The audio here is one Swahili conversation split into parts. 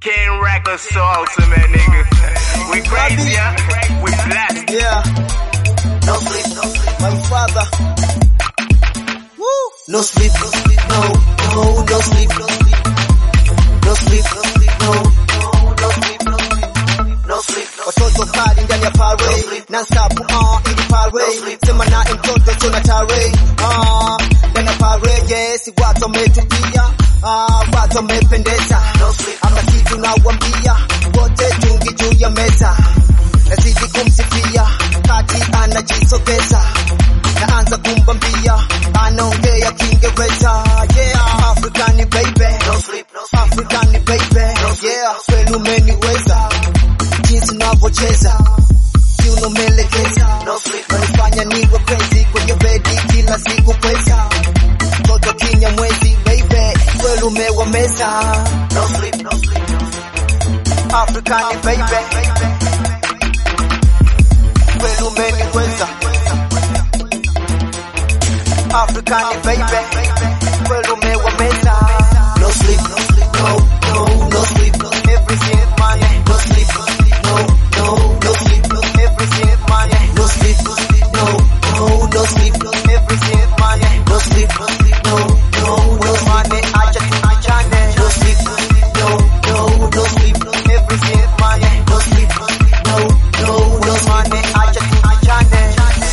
Can't rack us so ultimate, nigga. We crazy, huh? We blessed. Yeah. No sleep, no sleep. My father. Woo. No sleep, no sleep, no, no, no sleep, no sleep. No sleep, no sleep, no, no, no sleep, no sleep. No sleep, watoto kali ndani ya parade. Non-stop, ili parade. Sema na mtoto tunatare. Ndani ya parade, yes, watu wametupia. Watu wamependeza. Hapa kitu nawambia, wote tungi juu ya meza. Nazidi kumsifia, kati anajisogeza. Naanza kumbambia, anaongea Kiingereza. Yeah, African baby, African baby. Yeah, kweli umeniweza, jinsi unavyocheza, unamelekeza. Unanifanya niwe crazy kwenye bedi kila siku pesa. Toto Kinyamwezi baby, kweli umewameza. No sleep, no sleep, no sleep. African baby, kweli umeniweza. African baby, kweli umewameza. No sleep, no sleep, no, no, no sleep, no. Everything is money. No sleep, no sleep, no, no, no sleep, no. Everything is money. No sleep, no sleep, no, no, no sleep, no. Everything is money. No sleep, no sleep, no, no, no money. Acha tuachane. No sleep, no sleep, no, no, no sleep, no. Everything is money. No sleep, no sleep, no, no, no money. Acha tuachane.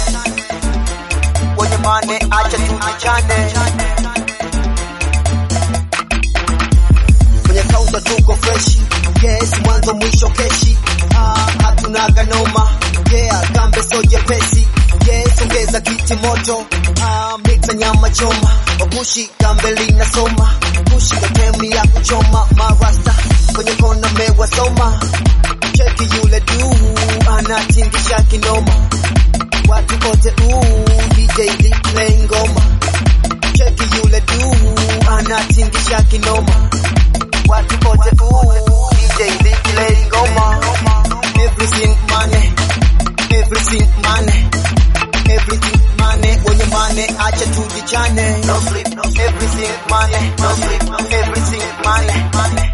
Wenye money, acha tuachane. Kwenye kaunta tuko freshi, yes, mwanzo mwisho keshi. Hatunaga noma, yeah, kambe so jepesi. Yes, ongeza kiti moto, mixa nyama choma. Wabushi kambe linasoma, bushi gatemi ya kuchoma. Marasta kwenye kona mewasoma. Cheki yule duu, anatingisha kinoma. Watu wote DJ Lee play ngoma. Cheki yule duu, anatingisha kinoma. Watu wote DJ Lee play ngoma. Everything money, everything money, everything money. Wenye money acha tujichane. No sleep, no, everything money. No sleep, no, everything money, money.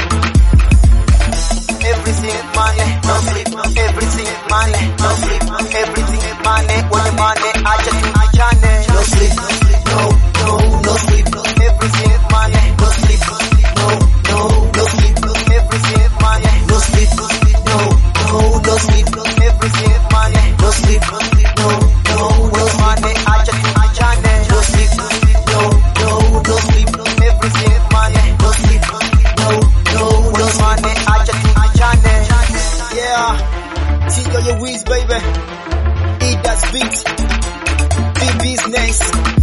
Everything money. No sleep, no, everything money. No sleep, no, everything money. Wenye money acha tujichane. No sleep, no sleep, no, no, no sleep, no. Everything money. No sleep, no sleep, no, no, no sleep, no. Everything money. No sleep, no sleep, no, no, no sleep, no. Everything money. No sleep, no sleep, no, no, no money. Acha tuachane. No sleep, no sleep, no, no, no sleep, no. Everything money. No sleep, no sleep, no, no, no money. Acha tuachane. Yeah, see your Wiz baby. Eat that beat. Be business.